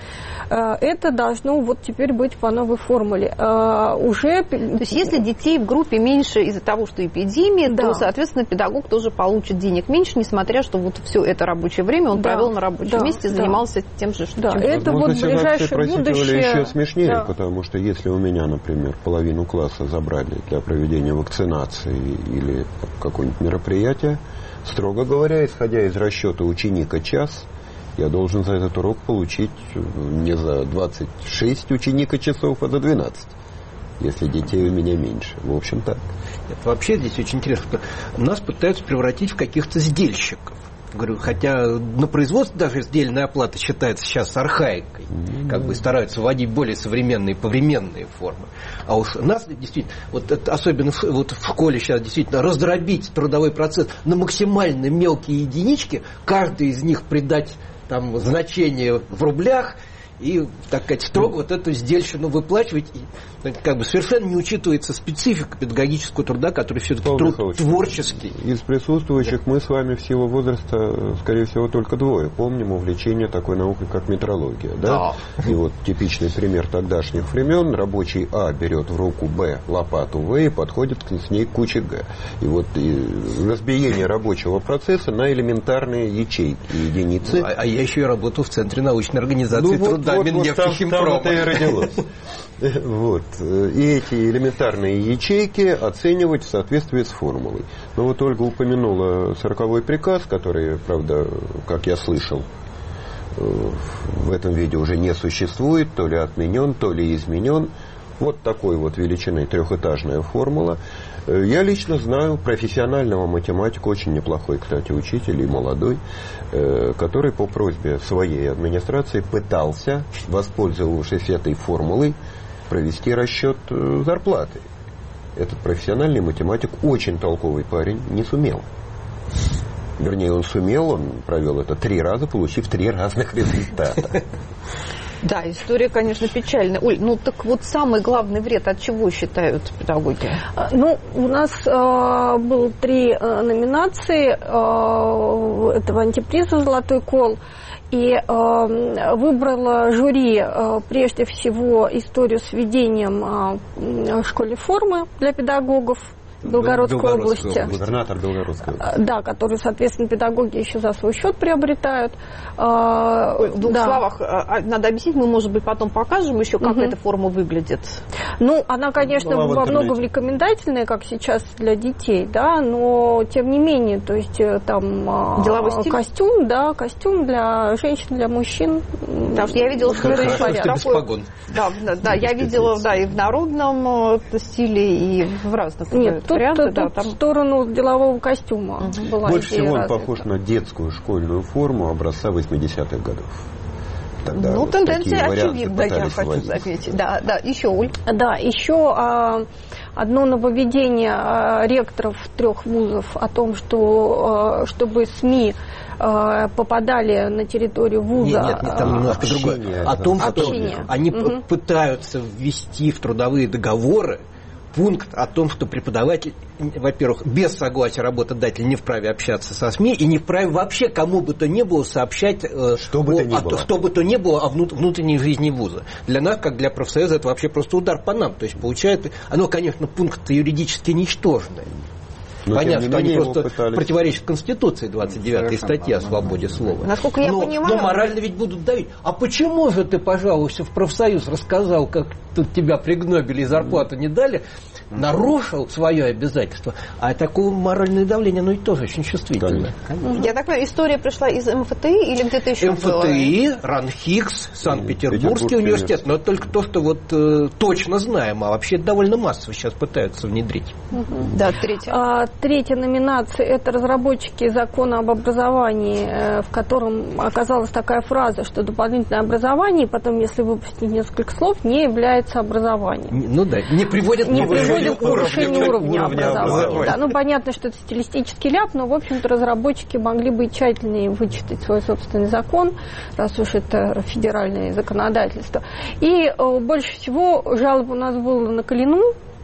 Speaker 7: это должно вот теперь быть по новой формуле. Уже...
Speaker 1: То есть если детей в группе меньше из-за того, что эпидемия,
Speaker 7: да.
Speaker 1: то, соответственно, педагог тоже получит денег меньше, несмотря, что вот все это рабочее время он провел на рабочем месте, занимался тем же, что...
Speaker 7: Да, это вот в ближайшее будущее...
Speaker 4: еще смешнее, потому что если у меня, например, половину класса забрали для проведения вакцинации или какое-нибудь мероприятие, строго говоря, исходя из расчета ученика час, я должен за этот урок получить не за 26 ученика часов, а за 12, если детей у меня меньше. В общем, так.
Speaker 2: Это вообще здесь очень интересно, что нас пытаются превратить в каких-то сдельщиков. Говорю, хотя на производстве даже сдельная оплата считается сейчас архаикой, как бы стараются вводить более современные повременные формы. А уж нас действительно, вот это, особенно вот в школе сейчас действительно раздробить трудовой процесс на максимально мелкие единички, каждый из них придать там значение в рублях и, так сказать, строго вот эту сдельщину выплачивать, и, как бы совершенно не учитывается специфика педагогического труда, который все-таки труд творческий.
Speaker 4: Из присутствующих мы с вами в силу возраста, скорее всего, только двое помним увлечение такой наукой, как метрология. Да? И вот типичный пример тогдашних времен: рабочий А берет в руку Б лопату В и подходит с ней к куче Г. И вот разбиение рабочего процесса на элементарные ячейки, единицы.
Speaker 2: А я еще и работал в Центре научной организации труда.
Speaker 4: Там это и родилось. Вот. И эти элементарные ячейки оценивать в соответствии с формулой. Но вот Ольга упомянула 40-й приказ, который, правда, как я слышал, в этом виде уже не существует, то ли отменен, то ли изменен. Вот такой вот величины трехэтажная формула. Я лично знаю профессионального математика, очень неплохой, кстати, учитель и молодой, который по просьбе своей администрации пытался, воспользовавшись этой формулой, провести расчет зарплаты. Этот профессиональный математик, очень толковый парень, не сумел. Вернее, он сумел, он провел это 3 раза, получив 3 разных результата.
Speaker 1: Да, история, конечно, печальная. Оль, ну так вот самый главный вред от чего считают педагоги?
Speaker 7: Ну, у нас было 3 номинации этого антиприза «Золотой кол». И выбрала жюри прежде всего историю с введением школьной формы для педагогов Белгородской области.
Speaker 4: Губернатор Белгородской области.
Speaker 7: Да, который, соответственно, педагоги еще за свой счет приобретают.
Speaker 1: В 2 словах надо объяснить, мы, может быть, потом покажем еще, как эта форма выглядит.
Speaker 7: Ну, она, конечно, во многом рекомендательная, как сейчас для детей, да, но тем не менее, то есть там
Speaker 1: деловой стиль?
Speaker 7: Костюм для женщин, для мужчин.
Speaker 1: Потому что я видела, что это
Speaker 2: такой.
Speaker 1: Да, я видела, и в народном стиле, и в разных вариантах.
Speaker 7: Тут в сторону делового костюма была
Speaker 4: больше всего он
Speaker 7: развита.
Speaker 4: похож на детскую школьную форму образца 80-х годов. Тогда
Speaker 1: ну,
Speaker 4: вот
Speaker 1: тенденция очевидна, я хочу заметить. Да, еще, Оль.
Speaker 7: Да, еще одно нововведение ректоров 3 вузов о том, что чтобы СМИ попадали на территорию вуза.
Speaker 2: Нет, там немножко другое. О том, что они пытаются ввести в трудовые договоры пункт о том, что преподаватель, во-первых, без согласия работодателя не вправе общаться со СМИ и не вправе вообще кому бы то ни было сообщать, что бы то ни было о внутренней жизни вуза. Для нас, как для профсоюза, это вообще просто удар по нам. То есть, получается, оно, конечно, пункт юридически ничтожный. Но понятно, что они просто противоречат Конституции, 29-й статье о свободе слова.
Speaker 1: Насколько я понимаю...
Speaker 2: Но морально ведь будут давить. А почему же ты, пожалуйста, в профсоюз рассказал, как тут тебя пригнобили и зарплату не дали, нарушил свое обязательство? А такое моральное давление, оно и тоже очень чувствительно.
Speaker 1: Я так понимаю, история пришла из МФТИ или где-то еще
Speaker 2: МФТИ, РАНХИКС, Санкт-Петербургский университет. Но это только то, что вот точно знаем. А вообще довольно массово сейчас пытаются внедрить.
Speaker 1: Да,
Speaker 7: третья номинация – это разработчики закона об образовании, в котором оказалась такая фраза, что дополнительное образование, потом, если выпустить несколько слов, не является образованием.
Speaker 2: Ну да, не приводит
Speaker 7: к повышению уровня образования. Да, ну, понятно, что это стилистический ляп, но, в общем-то, разработчики могли бы тщательнее вычитать свой собственный закон, раз уж это федеральное законодательство. И больше всего жалоб у нас было на Калину,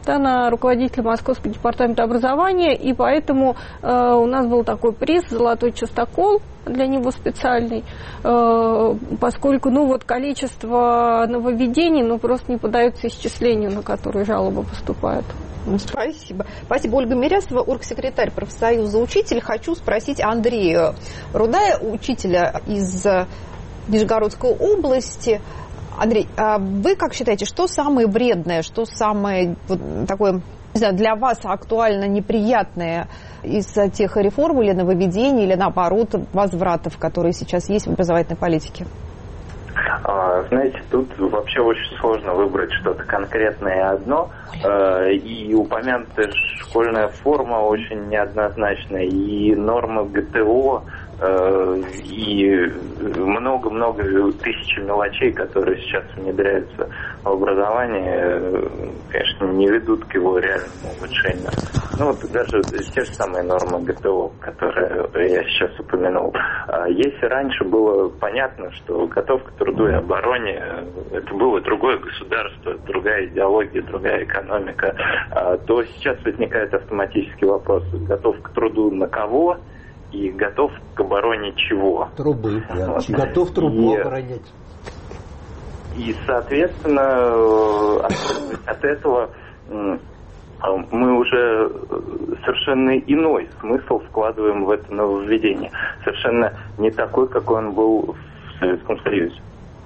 Speaker 7: да, на руководителя Московского департамента образования, и поэтому у нас был такой приз «Золотой частокол» для него специальный, поскольку, количество нововведений, просто не поддается исчислению, на которые жалобы поступают.
Speaker 1: Спасибо. Спасибо, Ольга Мирясова, оргсекретарь профсоюза учителей. Хочу спросить Андрея Рудая, учителя из Нижегородской области. Андрей, а вы как считаете, что самое вредное, что самое такое, не знаю, для вас актуально неприятное из тех реформ или нововведений, или наоборот возвратов, которые сейчас есть в образовательной политике?
Speaker 6: Знаете, тут вообще очень сложно выбрать что-то конкретное одно. И упомянутая школьная форма очень неоднозначная, и нормы ГТО, и много-много тысяч мелочей, которые сейчас внедряются в образование, конечно, не ведут к его реальному улучшению. Даже те же самые нормы ГТО, которые я сейчас упомянул. Если раньше было понятно, что готовка к труду и обороне, это было другое государство, другая идеология, другая экономика, то сейчас возникает автоматический вопрос: готов к труду на кого? И готов к обороне чего?
Speaker 2: Трубы. Готов трубу оборонять.
Speaker 6: И, соответственно, от этого мы уже совершенно иной смысл вкладываем в это нововведение. Совершенно не такой, какой он был в Советском Союзе.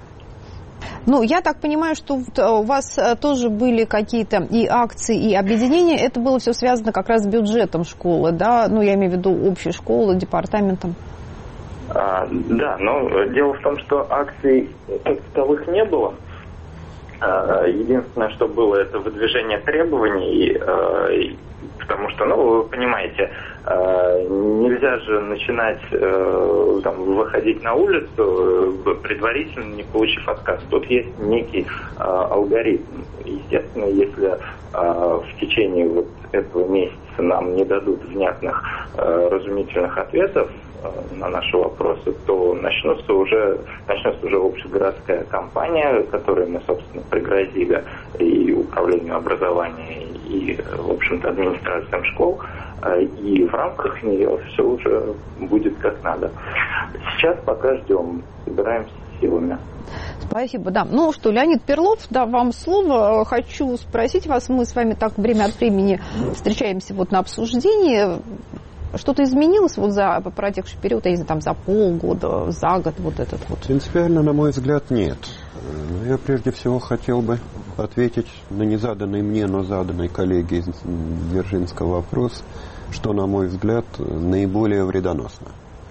Speaker 1: Я так понимаю, что у вас тоже были какие-то и акции, и объединения. Это было все связано как раз с бюджетом школы, да? Я имею в виду общей школы, департаментом.
Speaker 6: Да, но дело в том, что акций как таковых не было. Единственное, что было, это выдвижение требований, потому что, вы понимаете, нельзя же начинать выходить на улицу, предварительно не получив отказ. Тут есть некий алгоритм. Естественно, если в течение этого месяца нам не дадут внятных разумительных ответов на наши вопросы, то начнется уже общегородская кампания, которую мы, собственно, пригрозили и управлению образования, и, в общем-то, администрациям школ, и в рамках нее все уже будет как надо. Сейчас пока ждем, собираемся силами.
Speaker 1: Спасибо, да. Леонид Перлов, вам слово. Хочу спросить вас, мы с вами так время от времени встречаемся на обсуждении. Что-то изменилось за протекший период, я не знаю, за полгода, за год, этот?
Speaker 4: Принципиально, на мой взгляд, нет. Я прежде всего хотел бы ответить на незаданный мне, но заданный коллеге из Дзержинского вопрос, что, на мой взгляд, наиболее вредоносно.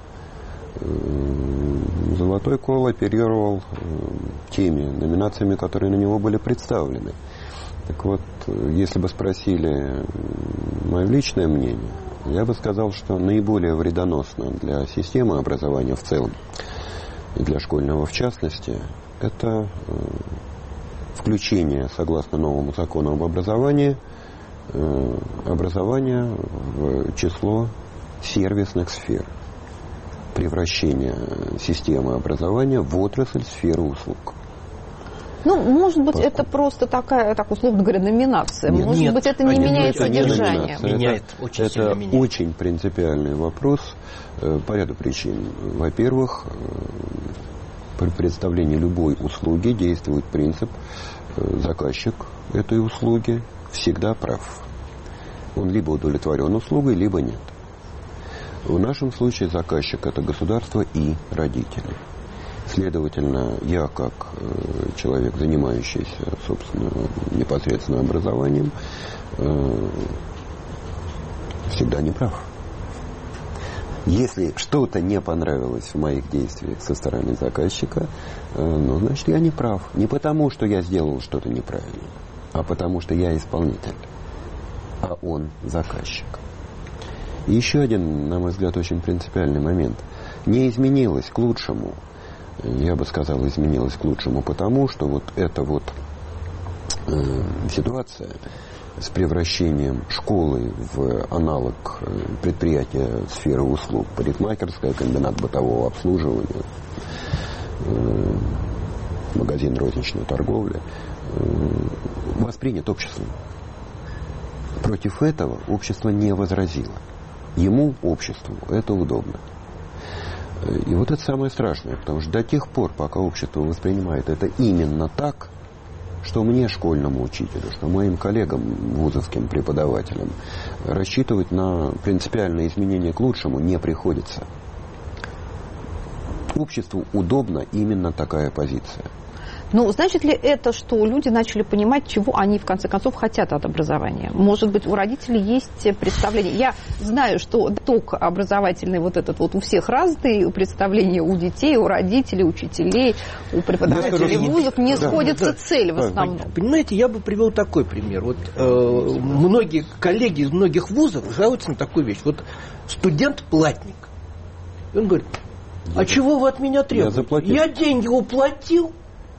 Speaker 4: «Золотой кол» оперировал теми номинациями, которые на него были представлены. Так вот, если бы спросили мое личное мнение, я бы сказал, что наиболее вредоносно для системы образования в целом и для школьного в частности, это включение, согласно новому закону об образовании, образования в число сервисных сфер, превращение системы образования в отрасль сферы услуг.
Speaker 7: Может быть, это просто такая, так условно говоря, номинация. Может быть, это не меняет содержание.
Speaker 4: Это очень принципиальный вопрос по ряду причин. Во-первых, при представлении любой услуги действует принцип: заказчик этой услуги всегда прав. Он либо удовлетворен услугой, либо нет. В нашем случае заказчик – это государство и родители. Следовательно, я, как человек, занимающийся, собственно, непосредственно образованием, всегда не прав. Если что-то не понравилось в моих действиях со стороны заказчика, значит, я не прав. Не потому, что я сделал что-то неправильно, а потому, что я исполнитель, а он заказчик. И еще один, на мой взгляд, очень принципиальный момент. Не изменилось к лучшему. Я бы сказал, изменилось к лучшему, потому что эта ситуация с превращением школы в аналог предприятия сферы услуг, парикмахерская, комбинат бытового обслуживания, магазин розничной торговли, воспринят обществом. Против этого общество не возразило. Ему, обществу, это удобно. И вот это самое страшное, потому что до тех пор, пока общество воспринимает это именно так, что мне, школьному учителю, что моим коллегам, вузовским преподавателям, рассчитывать на принципиальные изменения к лучшему не приходится. Обществу удобна именно такая позиция.
Speaker 1: Ну, значит ли это, что люди начали понимать, чего они, в конце концов, хотят от образования? Может быть, у родителей есть представление? Я знаю, что ток образовательный вот этот вот у всех разный, представления у детей, у родителей, учителей, у преподавателей вузов, не сходится цель в основном.
Speaker 2: Понимаете, я бы привел такой пример. Вот многие коллеги из многих вузов жалуются на такую вещь. Вот студент-платник. И он говорит, а чего вы от меня требуете? Я деньги уплатил.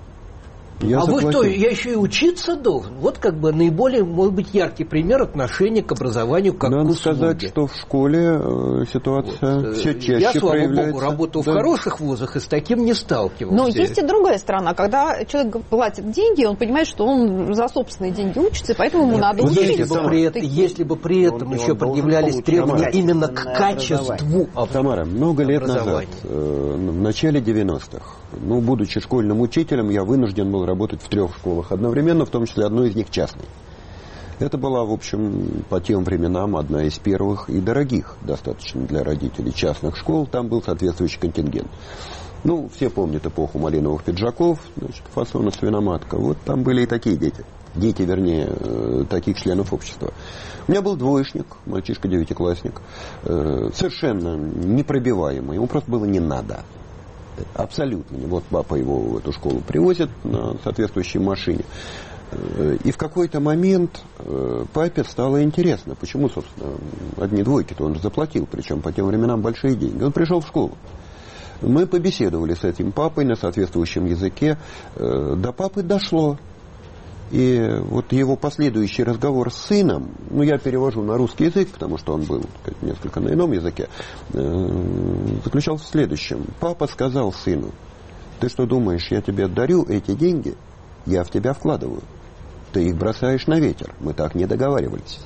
Speaker 2: Вы что, я еще и учиться должен? Вот как бы наиболее, может быть, яркий пример отношения к образованию как к услуге.
Speaker 4: Надо сказать, что в школе ситуация все чаще проявляется.
Speaker 2: Я, слава богу, работал в хороших вузах и с таким не сталкивался.
Speaker 1: Но есть и другая сторона. Когда человек платит деньги, он понимает, что он за собственные деньги учится, и поэтому ему надо учиться.
Speaker 2: Если бы при этом еще предъявлялись требования именно к качеству.
Speaker 4: Тамара, много лет назад, в начале 90-х, будучи школьным учителем, я вынужден был работать в 3 школах одновременно, в том числе одной из них частной. Это была, в общем, по тем временам одна из первых и дорогих достаточно для родителей частных школ. Там был соответствующий контингент. Все помнят эпоху малиновых пиджаков, фасона свиноматка. Вот там были и такие дети. Дети, вернее, таких членов общества. У меня был двоечник, мальчишка 9-классник, совершенно непробиваемый. Ему просто было не надо. Абсолютно. Вот папа его в эту школу привозит на соответствующей машине. И в какой-то момент папе стало интересно, почему, собственно, одни двойки-то он заплатил, причем по тем временам большие деньги. Он пришел в школу. Мы побеседовали с этим папой на соответствующем языке. До папы дошло. И вот его последующий разговор с сыном, я перевожу на русский язык, потому что он был несколько на ином языке, заключался в следующем. Папа сказал сыну, ты что думаешь, я тебе дарю эти деньги? Я в тебя вкладываю. Ты их бросаешь на ветер. Мы так не договаривались.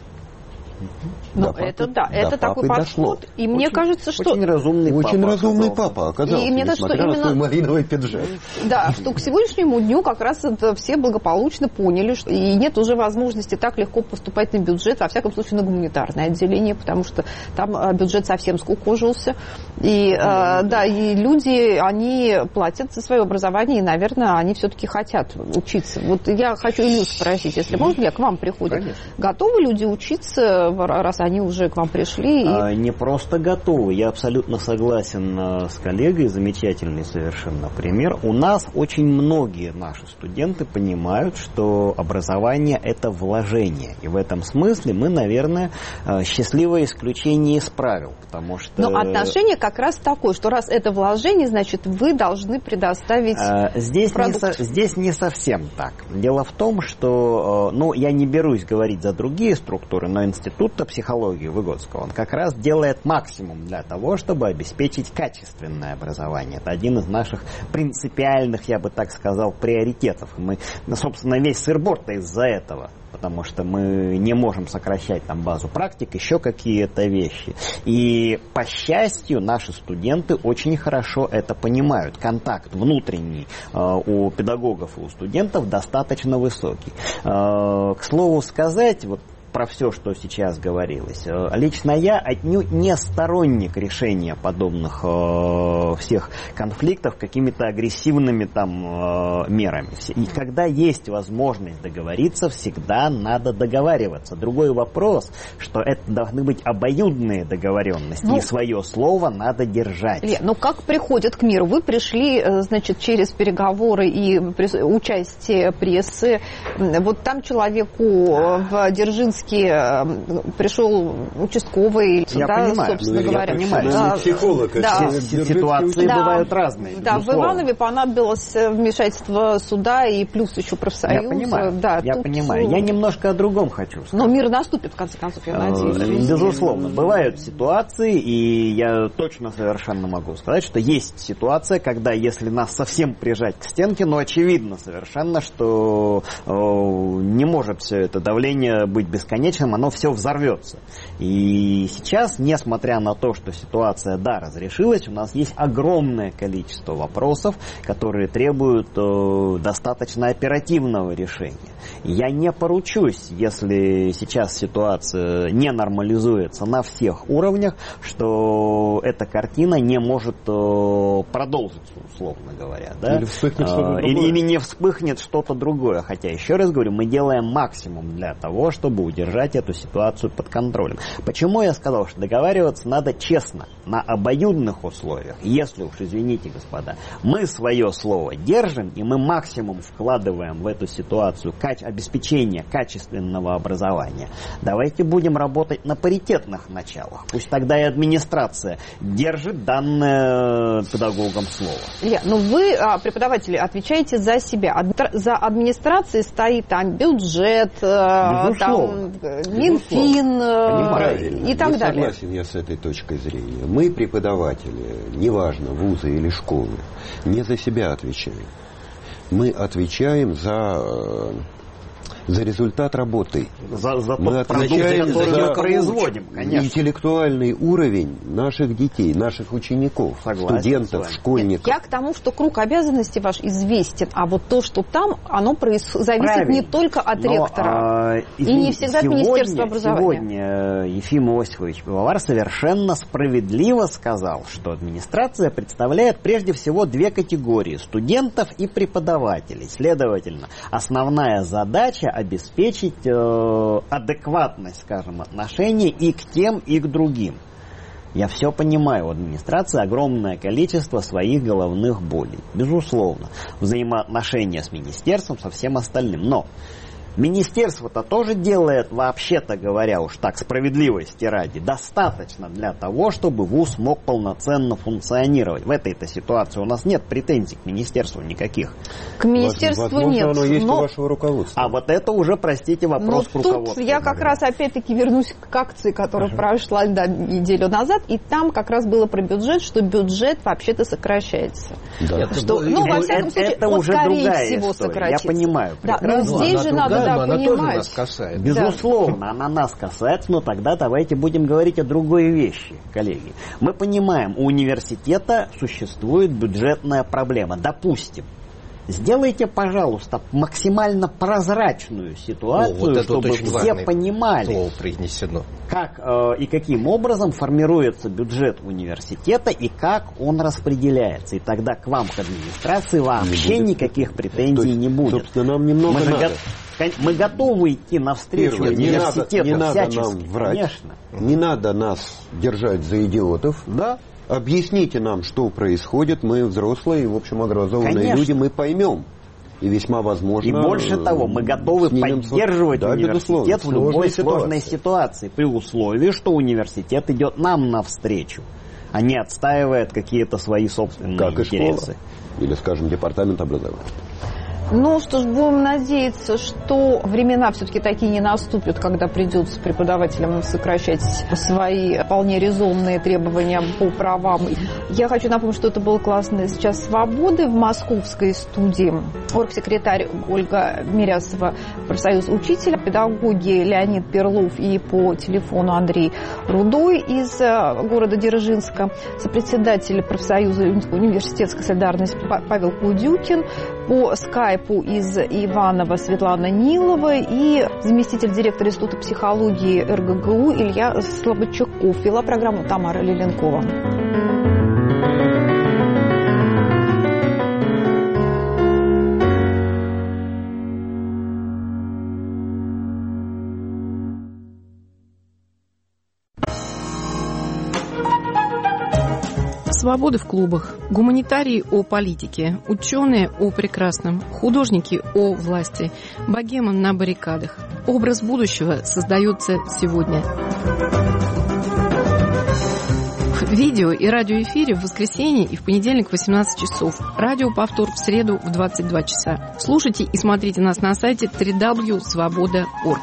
Speaker 1: Это такой подход. И мне кажется, что...
Speaker 3: Очень разумный папа
Speaker 4: оказался, несмотря на свой малиновый пиджак.
Speaker 1: Да, что к сегодняшнему дню как раз все благополучно поняли, что и нет уже возможности так легко поступать на бюджет, во всяком случае на гуманитарное отделение, потому что там бюджет совсем скукожился. И люди, они платят за свое образование, и, наверное, они все-таки хотят учиться. Вот я хочу Илью спросить, если можно, я к вам приходят. Конечно. Готовы люди учиться, раз они уже к вам пришли?
Speaker 3: Не просто готовы. Я абсолютно согласен с коллегой, замечательный совершенно пример. У нас очень многие наши студенты понимают, что образование – это вложение. И в этом смысле мы, наверное, счастливое исключение из правил. Потому что...
Speaker 1: Но отношение как раз такое, что раз это вложение, значит, вы должны предоставить продукт.
Speaker 3: Здесь не совсем так. Дело в том, что, я не берусь говорить за другие структуры, но Института психологии Выгодского, он как раз делает максимум для того, чтобы обеспечить качественное образование. Это один из наших принципиальных, я бы так сказал, приоритетов. Мы, собственно, весь сырбор-то из-за этого. Потому что мы не можем сокращать там базу практик, еще какие-то вещи. И, по счастью, наши студенты очень хорошо это понимают. Контакт внутренний у педагогов и у студентов достаточно высокий. К слову сказать, про все, что сейчас говорилось. Лично я отнюдь не сторонник решения подобных всех конфликтов какими-то агрессивными мерами. И когда есть возможность договориться, всегда надо договариваться. Другой вопрос, что это должны быть обоюдные договоренности, и свое слово надо держать.
Speaker 1: Как приходят к миру? Вы пришли, через переговоры и участие прессы. Вот там человеку в Дзержинске пришел участковый, собственно говоря.
Speaker 3: Я понимаю.
Speaker 4: Психолог.
Speaker 3: Ситуации бывают разные.
Speaker 1: Да, в Иванове понадобилось вмешательство суда и плюс еще профсоюз.
Speaker 3: Я понимаю. Я немножко о другом хочу сказать.
Speaker 1: Но мир наступит, в конце концов, я надеюсь.
Speaker 3: Безусловно. Бывают ситуации, и я точно совершенно могу сказать, что есть ситуация, когда если нас совсем прижать к стенке, очевидно совершенно, что не может все это давление быть бесконечным. конечном оно все взорвется. И сейчас, несмотря на то, что ситуация, да, разрешилась, у нас есть огромное количество вопросов, которые требуют достаточно оперативного решения. Я не поручусь, если сейчас ситуация не нормализуется на всех уровнях, что эта картина не может продолжиться, условно говоря. Да?
Speaker 4: Или вспыхнет что-то другое.
Speaker 3: Или не вспыхнет что-то другое. Хотя, еще раз говорю, мы делаем максимум для того, чтобы удержать эту ситуацию под контролем. Почему я сказал, что договариваться надо честно, на обоюдных условиях? Если уж, извините, господа, мы свое слово держим, и мы максимум вкладываем в эту ситуацию обеспечения качественного образования, давайте будем работать на паритетных началах. Пусть тогда и администрация держит данное педагогам слово.
Speaker 1: Илья, ну вы, преподаватели, отвечаете за себя. За администрацией стоит там бюджет, там Минфин и так далее.
Speaker 4: Согласен я с этой точкой зрения. Мы, преподаватели, неважно, вузы или школы, не за себя отвечаем. Мы отвечаем за результат работы.
Speaker 3: За тот продукт, который мы производим, конечно.
Speaker 4: Интеллектуальный уровень наших детей, наших учеников, студентов, школьников.
Speaker 1: Я к тому, что круг обязанностей ваш известен, а вот то, что там, оно зависит не только от ректора. И не всегда от Министерства образования.
Speaker 3: Сегодня Ефим Иосифович Пивовар совершенно справедливо сказал, что администрация представляет прежде всего две категории: студентов и преподавателей. Следовательно, основная задача — обеспечить адекватность, скажем, отношений и к тем, и к другим. Я все понимаю, у администрации огромное количество своих головных болей. Безусловно, взаимоотношения с министерством, со всем остальным. Но министерство-то тоже делает, вообще-то говоря, уж так, справедливости ради, достаточно для того, чтобы вуз мог полноценно функционировать. В этой-то ситуации у нас нет претензий к министерству никаких.
Speaker 1: К министерству
Speaker 4: возможно,
Speaker 1: нет.
Speaker 4: Оно есть у вашего руководства.
Speaker 3: А вот это уже, простите, вопрос к руководству.
Speaker 1: Тут я как раз опять-таки вернусь к акции, которая прошла неделю назад, и там как раз было про бюджет, что бюджет вообще-то сокращается.
Speaker 4: Да.
Speaker 1: Что, во всяком случае,
Speaker 3: это
Speaker 1: он,
Speaker 3: уже
Speaker 1: скорее
Speaker 3: другая
Speaker 1: всего,
Speaker 3: история.
Speaker 1: сократится.
Speaker 3: Я понимаю.
Speaker 1: Да, но здесь же надо
Speaker 2: она
Speaker 1: понимать.
Speaker 2: тоже нас касается.
Speaker 3: Безусловно, она нас касается, но тогда давайте будем говорить о другой вещи, коллеги. Мы понимаем, у университета существует бюджетная проблема. Допустим, сделайте, пожалуйста, максимально прозрачную ситуацию, чтобы все понимали,
Speaker 2: слово произнесено,
Speaker 3: как и каким образом формируется бюджет университета и как он распределяется. И тогда к вам, к администрации, вообще никаких претензий не будет.
Speaker 4: Собственно, нам немного надо.
Speaker 3: Мы готовы идти навстречу университету.
Speaker 4: Не надо
Speaker 3: всячески,
Speaker 4: нам врать.
Speaker 3: Конечно.
Speaker 4: Не надо нас держать за идиотов.
Speaker 3: Да.
Speaker 4: Объясните нам, что происходит. Мы взрослые, в общем, образованные люди, мы поймем. И весьма возможно...
Speaker 3: И больше того, мы готовы поддерживать университет в любой сложной ситуации, при условии, что университет идет нам навстречу, а не отстаивает какие-то свои собственные интересы.
Speaker 4: Или, скажем, департамент образования.
Speaker 1: Ну, что ж, будем надеяться, что времена все-таки такие не наступят, когда придется преподавателям сокращать свои вполне резонные требования по правам. Я хочу напомнить, что это был классный сейчас «Свободы» в московской студии. Оргсекретарь Ольга Мирясова, профсоюз учителя, педагоги Леонид Перлов и по телефону Андрей Рудой из города Дзержинска, сопредседатель профсоюза университетской солидарности Павел Кудюкин, по скайпу из Иванова Светлана Нилова и заместитель директора Института психологии РГГУ Илья Слободчаков. Вела программу Тамара Лиленкова.
Speaker 8: Свободы в клубах, гуманитарии о политике, ученые о прекрасном, художники о власти, богема на баррикадах. Образ будущего создается сегодня. В видео и радиоэфире в воскресенье и в понедельник в 18 часов. Радиоповтор в среду в 22 часа. Слушайте и смотрите нас на сайте www.svoboda.org.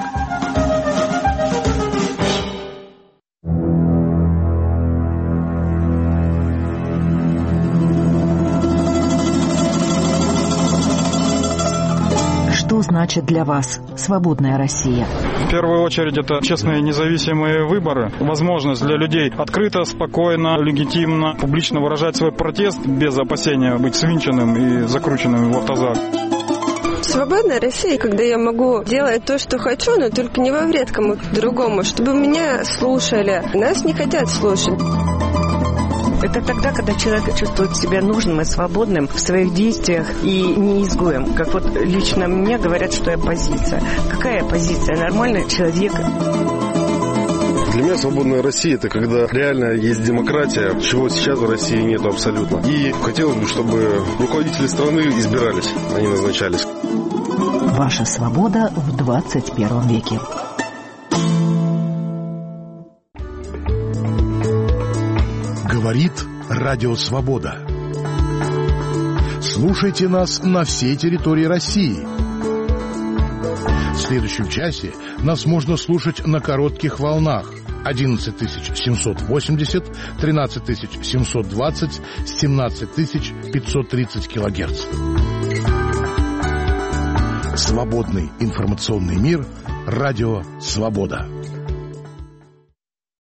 Speaker 9: значит для вас свободная Россия?
Speaker 10: В первую очередь это честные независимые выборы, возможность для людей открыто, спокойно, легитимно, публично выражать свой протест без опасения быть свинченным и закрученным в автозак.
Speaker 11: Свободная Россия, когда я могу делать то, что хочу, но только не во вред кому-то другому, чтобы меня слушали. Нас не хотят слушать.
Speaker 12: Это тогда, когда человек чувствует себя нужным и свободным в своих действиях и не изгоем. Как вот лично мне говорят, что я оппозиция. Какая оппозиция? Нормальный человек.
Speaker 13: Для меня свободная Россия – это когда реально есть демократия, чего сейчас в России нет абсолютно. И хотелось бы, чтобы руководители страны избирались, а не назначались.
Speaker 9: Ваша свобода в 21 веке.
Speaker 14: Говорит Радио Свобода. Слушайте нас на всей территории России. В следующем часе нас можно слушать на коротких волнах 11780, 13720, 17530 килогерц. Свободный информационный мир. Радио Свобода.